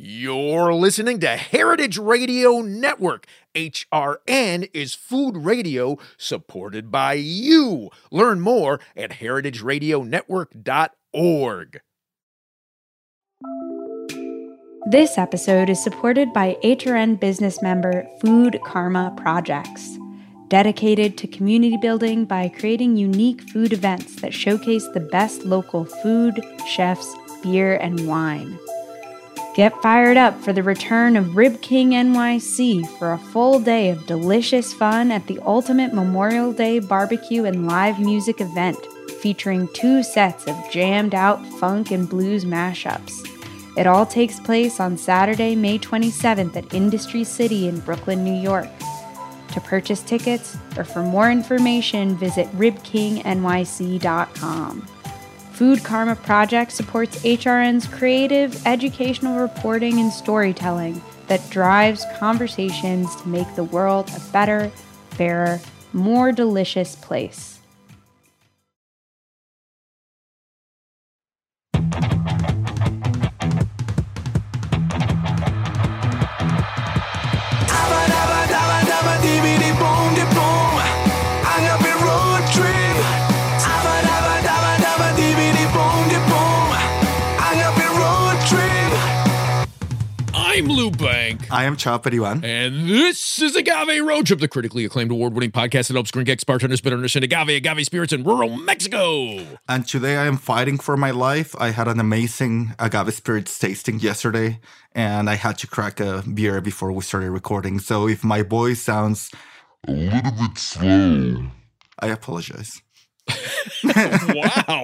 You're listening to Heritage Radio Network. HRN is food radio supported by you. Learn more at heritageradionetwork.org. This episode is supported by HRN business member Food Karma Projects, dedicated to community building by creating unique food events that showcase the best local food, chefs, beer, and wine. Get fired up for the return of Rib King NYC for a full day of delicious fun at the ultimate Memorial Day barbecue and live music event, featuring 2 sets of jammed out funk and blues mashups. It all takes place on Saturday, May 27th at Industry City in Brooklyn, New York. To purchase tickets or for more information, visit ribkingnyc.com. Food Karma Project supports HRN's creative, educational reporting and storytelling that drives conversations to make the world a better, fairer, more delicious place. I'm Lou Bank. I am Chava Periban. And this is Agave Road Trip, the critically acclaimed award-winning podcast that helps drink ex bartenders better understand agave spirits in rural Mexico. And today I am fighting for my life. I had an amazing agave spirits tasting yesterday, and I had to crack a beer before we started recording. So if my voice sounds a little bit slow, I apologize. Wow.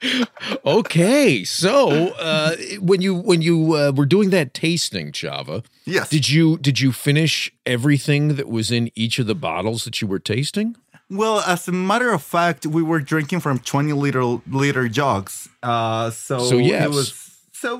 Okay, so when you were doing that tasting, Chava, yes, did you finish everything that was in each of the bottles that you were tasting? Well, as a matter of fact, we were drinking from 20-liter jugs. So yes. It was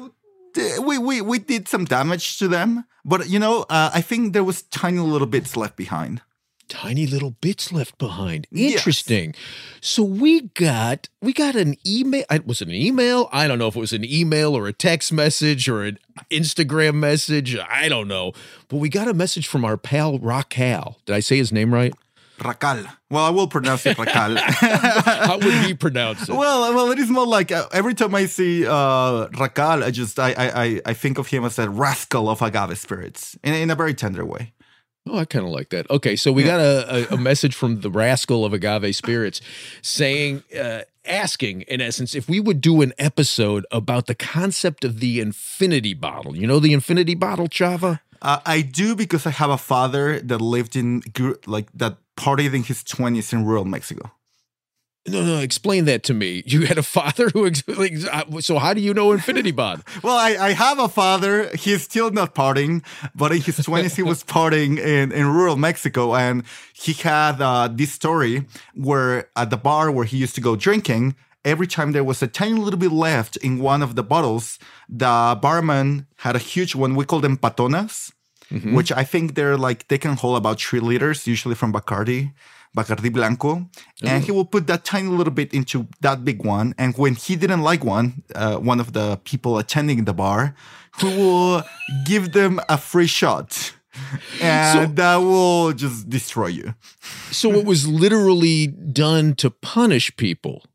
we did some damage to them, but I think there was tiny little bits left behind. Tiny little bits left behind. Interesting. Yes. So we got an email. Was it an email? I don't know if it was an email or a text message or an Instagram message. I don't know. But we got a message from our pal Racal. Did I say his name right? Racal. Well, I will pronounce it Racal. How would he pronounce it? Well, it is more like every time I see Racal, I think of him as a rascal of agave spirits in a very tender way. Oh, I kind of like that. Okay, so we got a message from the rascal of agave spirits saying, asking, in essence, if we would do an episode about the concept of the infinity bottle. You know the infinity bottle, Chava? I do, because I have a father that lived that partied in his 20s in rural Mexico. No, explain that to me. You had a father who, so how do you know infinity bottle? Well, I have a father. He's still not partying, but in his 20s, he was partying in rural Mexico. And he had this story where at the bar where he used to go drinking, every time there was a tiny little bit left in one of the bottles, the barman had a huge one. We call them patonas, which I think they can hold about 3 liters, usually from Bacardi Blanco, and he will put that tiny little bit into that big one. And when he didn't like one of the people attending the bar, he will give them a free shot, and that will just destroy you. So it was literally done to punish people.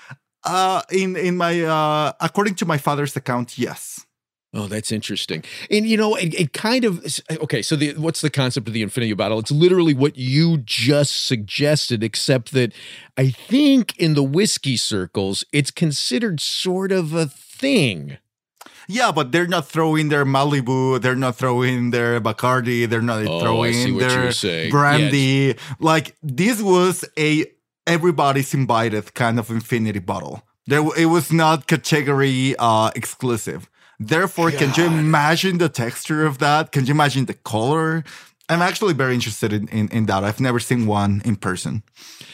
In my according to my father's account, yes. Oh, that's interesting. And, it kind of, okay, so what's the concept of the infinity bottle? It's literally what you just suggested, except that I think in the whiskey circles, it's considered sort of a thing. Yeah, but they're not throwing their Malibu, they're not throwing their Bacardi, they're not throwing their brandy. Yes. Like, this was everybody's invited kind of infinity bottle. It was not category exclusive. Therefore, God. Can you imagine the texture of that? Can you imagine the color? I'm actually very interested in that. I've never seen one in person.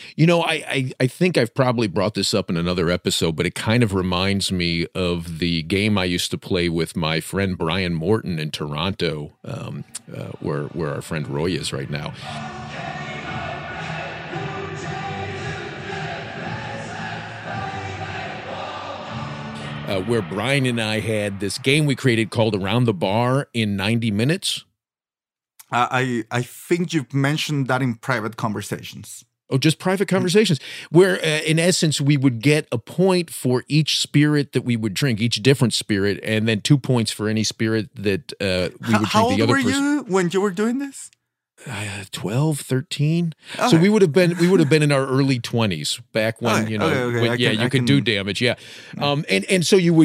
I think I've probably brought this up in another episode, but it kind of reminds me of the game I used to play with my friend Brian Morton in Toronto, where our friend Roy is right now. where Brian and I had this game we created called Around the Bar in 90 Minutes. I think you've mentioned that in private conversations. Oh, just private conversations where, in essence, we would get a point for each spirit that we would drink, each different spirit, and then 2 points for any spirit that we would drink. How old the other were you when you were doing this? 12, 13. Okay. So we would have been in our early 20s back when, Okay, you know, okay. when, you could do damage. Yeah. And so we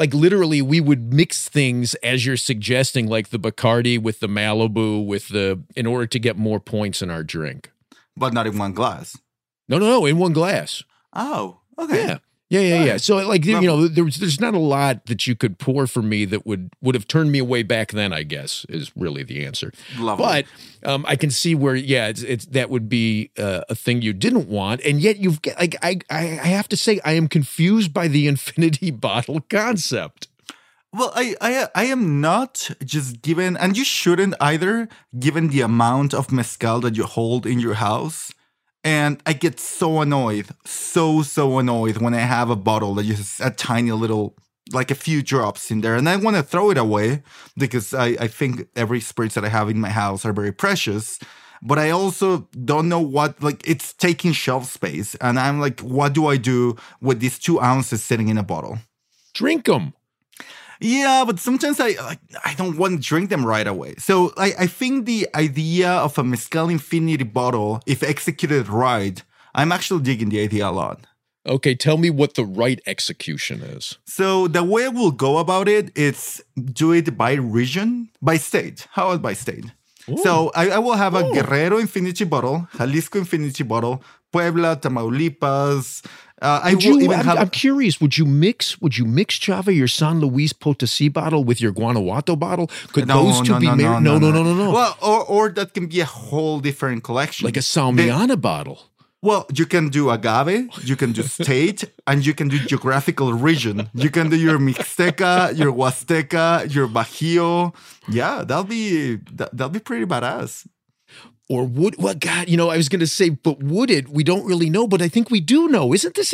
would mix things as you're suggesting, like the Bacardi with the Malibu in order to get more points in our drink. But not in one glass. No, in one glass. Oh, okay. Yeah. So like, you know, there's not a lot that you could pour for me that would have turned me away back then, I guess, is really the answer. Lovely. But I can see where, it's that would be a thing you didn't want. And yet you've got, like, I have to say, I am confused by the infinity bottle concept. Well, I am not, just given, and you shouldn't either, given the amount of mezcal that you hold in your house. And I get so annoyed, so annoyed when I have a bottle that just a tiny little, like a few drops in there. And I want to throw it away because I think every spirits that I have in my house are very precious. But I also don't know what, like, it's taking shelf space. And I'm like, what do I do with these 2 ounces sitting in a bottle? Drink them. Yeah, but sometimes I don't want to drink them right away. So I think the idea of a Mezcal Infinity bottle, if executed right, I'm actually digging the idea a lot. Okay, tell me what the right execution is. So the way we'll go about it is do it by region, by state. How about by state? Ooh. So I will have a Guerrero Infinity bottle, Jalisco Infinity bottle, Puebla, Tamaulipas. I'm curious. Would you mix Chava, your San Luis Potosí bottle, with your Guanajuato bottle? Could those two be married? No. Well, or that can be a whole different collection, like a Salmiana bottle. Well, you can do agave, you can do state, and you can do geographical region. You can do your Mixteca, your Huasteca, your Bajío. Yeah, that'll be pretty badass. Or God, you know, I was going to say, but would it? We don't really know, but I think we do know. Isn't this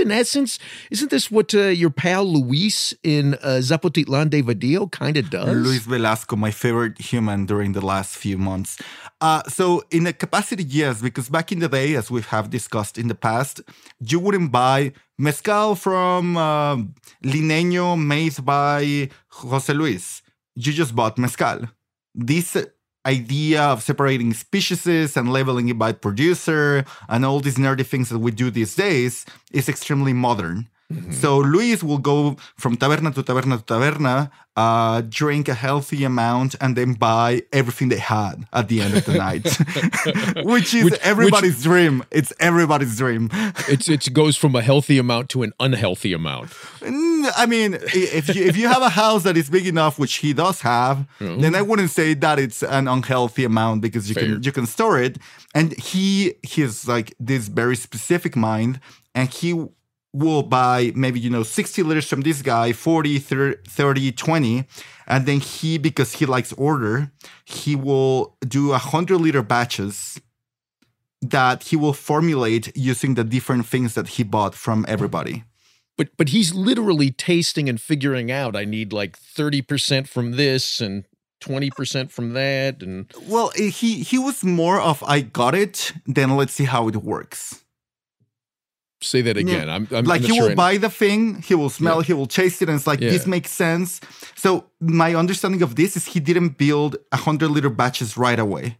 what your pal Luis in Zapotitlan de Vadillo kind of does? Luis Velasco, my favorite human during the last few months. So in a capacity, yes, because back in the day, as we have discussed in the past, you wouldn't buy mezcal from Lineño made by Jose Luis. You just bought mezcal. This idea of separating species and labeling it by producer and all these nerdy things that we do these days is extremely modern. Mm-hmm. So Luis will go from taberna to taberna to taberna, drink a healthy amount, and then buy everything they had at the end of the night, which is everybody's dream. It's everybody's dream. It goes from a healthy amount to an unhealthy amount. I mean, if you have a house that is big enough, which he does have, then I wouldn't say that it's an unhealthy amount because you can store it. And he's like this very specific mind, and he will buy maybe 60 liters from this guy, 40, 30, 20, and then because he likes order, he will do 100-liter batches that he will formulate using the different things that he bought from everybody. But he's literally tasting and figuring out, I need like 30% from this and 20% from that. And well, he was more of, I got it, then let's see how it works. Say that again. I'm like, he will buy the thing, he will smell, he will taste it, and it's like, this makes sense. So my understanding of this is he didn't build 100-liter batches right away.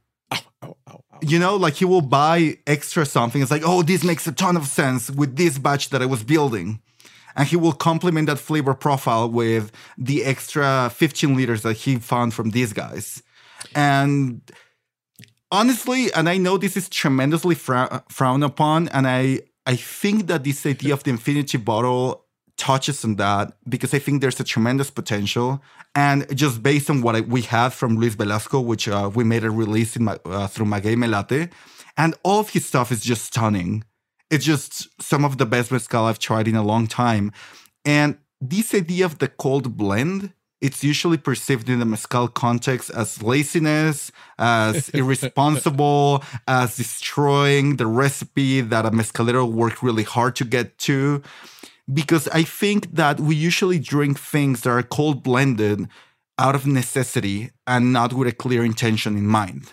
Like, he will buy extra something. It's like, oh, this makes a ton of sense with this batch that I was building. And he will complement that flavor profile with the extra 15 liters that he found from these guys. And honestly, and I know this is tremendously frowned upon, and I think that this idea of the infinity bottle touches on that because I think there's a tremendous potential. And just based on what we had from Luis Velasco, which we made a release through Maguey Melate, and all of his stuff is just stunning. It's just some of the best mezcal I've tried in a long time. And this idea of the cold blend, it's usually perceived in the mezcal context as laziness, as irresponsible, as destroying the recipe that a mezcalero worked really hard to get to. because I think that we usually drink things that are cold blended out of necessity and not with a clear intention in mind.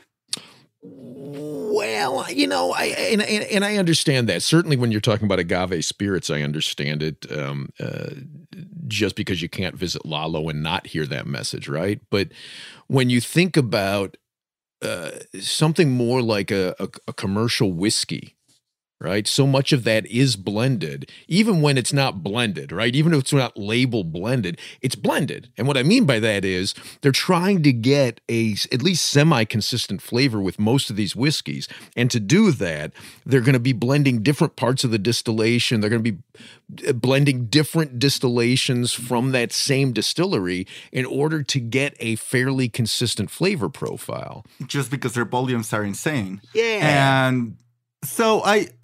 Well, you know, I understand that. Certainly when you're talking about agave spirits, I understand it, just because you can't visit Lalo and not hear that message, right? But when you think about something more like a commercial whiskey, right? So much of that is blended, even when it's not blended, right? Even if it's not labeled blended, it's blended. And what I mean by that is they're trying to get at least semi-consistent flavor with most of these whiskeys. And to do that, they're going to be blending different parts of the distillation. They're going to be blending different distillations from that same distillery in order to get a fairly consistent flavor profile. Just because their volumes are insane. Yeah. And so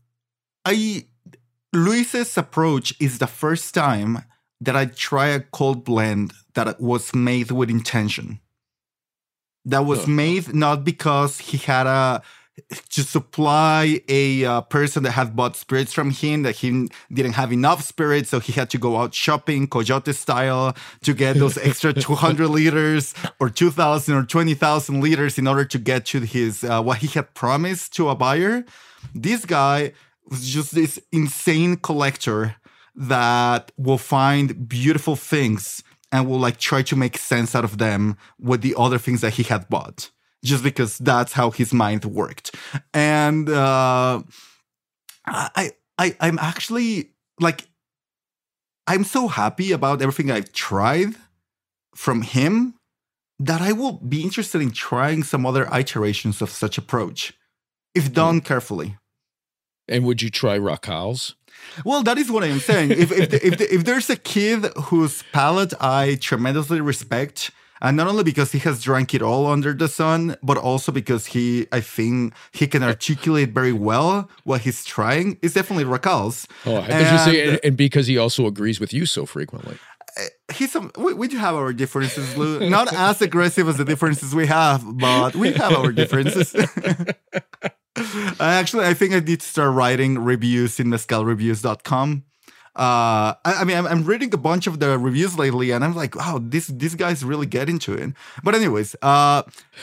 Luis's approach is the first time that I try a cold blend that was made with intention. That was made not because he had to supply a person that had bought spirits from him, that he didn't have enough spirits, so he had to go out shopping, Coyote style, to get those extra 200 liters or 2,000 or 20,000 liters in order to get to his what he had promised to a buyer. This guy was just this insane collector that will find beautiful things and will like try to make sense out of them with the other things that he had bought, just because that's how his mind worked. And I'm actually like, I'm so happy about everything I've tried from him that I will be interested in trying some other iterations of such approach, if done carefully. And would you try Racals? Well, that is what I am saying. If there's a kid whose palate I tremendously respect, and not only because he has drank it all under the sun, but also because I think he can articulate very well what he's trying, it's definitely Racals. Oh, I thought you say, and because he also agrees with you so frequently. We do have our differences, Lou. Not as aggressive as the differences we have, but we have our differences. I think I need to start writing reviews in mezcalreviews.com. I mean, I'm reading a bunch of the reviews lately, and I'm like, wow, these guys really get into it. But anyways, I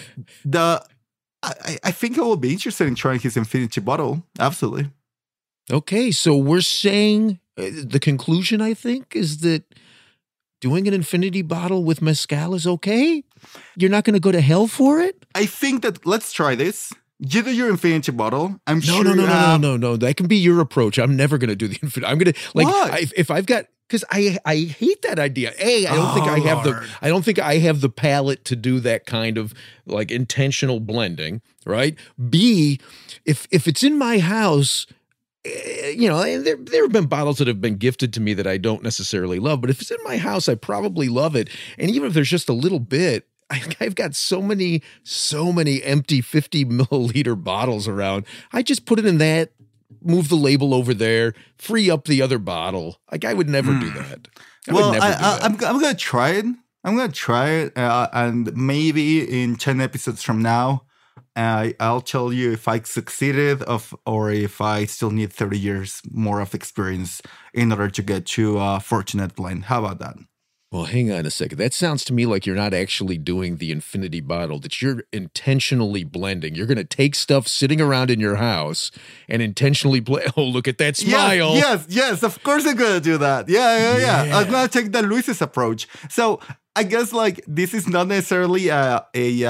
think I will be interested in trying his Infinity bottle. Absolutely. Okay, so we're saying the conclusion, I think, is that doing an Infinity bottle with mezcal is okay? You're not going to go to hell for it? I think that let's try this. You do your Infinity bottle. I'm sure. No. That can be your approach. I'm never going to do the Infinity. I'm going to if I've got, because I hate that idea. I don't think I have the palate to do that kind of like intentional blending. Right. B, if it's in my house, you know, there have been bottles that have been gifted to me that I don't necessarily love, but if it's in my house, I probably love it. And even if there's just a little bit, I've got so many empty 50 milliliter bottles around. I just put it in that, move the label over there, free up the other bottle. Like I would never do that. I'm going to try it. I'm going to try it. And maybe in 10 episodes from now, I'll tell you if I succeeded or if I still need 30 years more of experience in order to get to a fortunate blend. How about that? Well, hang on a second. That sounds to me like you're not actually doing the Infinity bottle, that you're intentionally blending. You're going to take stuff sitting around in your house and intentionally blend. Oh, look at that smile. Yes. Of course I'm going to do that. Yeah. I'm going to take the Luis's approach. So I guess like this is not necessarily a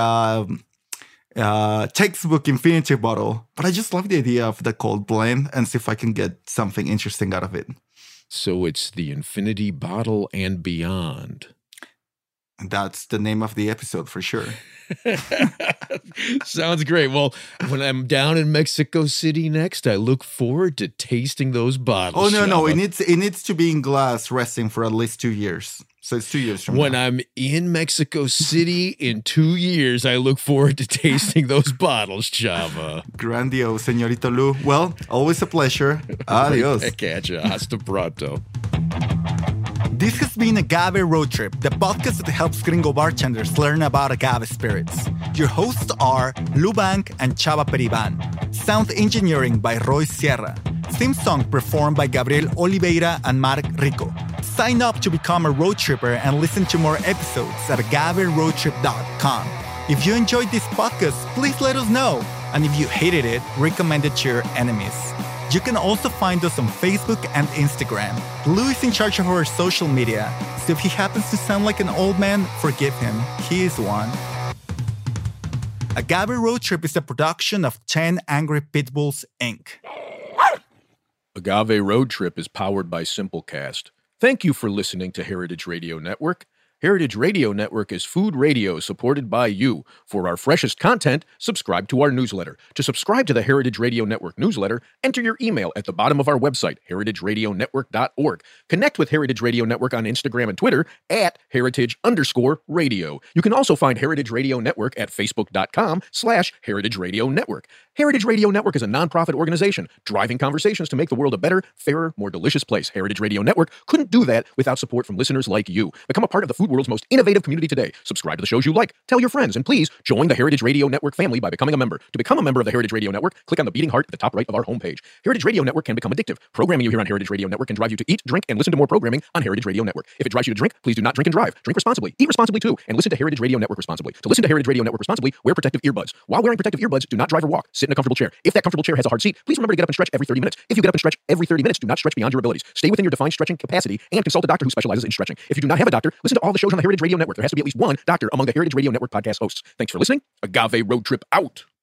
textbook Infinity bottle, but I just love the idea of the cold blend and see if I can get something interesting out of it. So it's the Infinity bottle and beyond. That's the name of the episode for sure. Sounds great. Well, when I'm down in Mexico City next, I look forward to tasting those bottles. Oh, no. It needs to be in glass resting for at least 2 years. So it's 2 years from now. When I'm in Mexico City in 2 years, I look forward to tasting those bottles, Chava. Grandiose, Señorito Lou. Well, always a pleasure. Adios. Right back at you. Hasta pronto. This has been Agave Road Trip, the podcast that helps gringo bartenders learn about agave spirits. Your hosts are Lou Bank and Chava Periban. Sound engineering by Roy Sierra. Theme song performed by Gabriel Oliveira and Mark Rico. Sign up to become a road tripper and listen to more episodes at agaveroadtrip.com. If you enjoyed this podcast, please let us know. And if you hated it, recommend it to your enemies. You can also find us on Facebook and Instagram. Lou is in charge of our social media, so if he happens to sound like an old man, forgive him. He is one. Agave Road Trip is a production of 10 Angry Pitbulls, Inc. Agave Road Trip is powered by Simplecast. Thank you for listening to Heritage Radio Network. Heritage Radio Network is food radio supported by you. For our freshest content, subscribe to our newsletter. To subscribe to the Heritage Radio Network newsletter, enter your email at the bottom of our website, heritageradionetwork.org. Connect with Heritage Radio Network on Instagram and Twitter at heritage_radio. You can also find Heritage Radio Network at facebook.com/Heritage Radio Network. Heritage Radio Network is a nonprofit organization driving conversations to make the world a better, fairer, more delicious place. Heritage Radio Network couldn't do that without support from listeners like you. Become a part of the food world's most innovative community today. Subscribe to the shows you like, tell your friends, and please join the Heritage Radio Network family by becoming a member. To become a member of the Heritage Radio Network, click on the beating heart at the top right of our homepage. Heritage Radio Network can become addictive. Programming you here on Heritage Radio Network can drive you to eat, drink, and listen to more programming on Heritage Radio Network. If it drives you to drink, please do not drink and drive. Drink responsibly, eat responsibly too, and listen to Heritage Radio Network responsibly. To listen to Heritage Radio Network responsibly, wear protective earbuds. While wearing protective earbuds, do not drive or walk. Sit in a comfortable chair. If that comfortable chair has a hard seat, please remember to get up and stretch every 30 minutes. If you get up and stretch every 30 minutes, do not stretch beyond your abilities. Stay within your defined stretching capacity and consult a doctor who specializes in stretching. If you do not have a doctor, listen to all the shows on the Heritage Radio Network. There has to be at least one doctor among the Heritage Radio Network podcast hosts. Thanks for listening. Agave Road Trip out.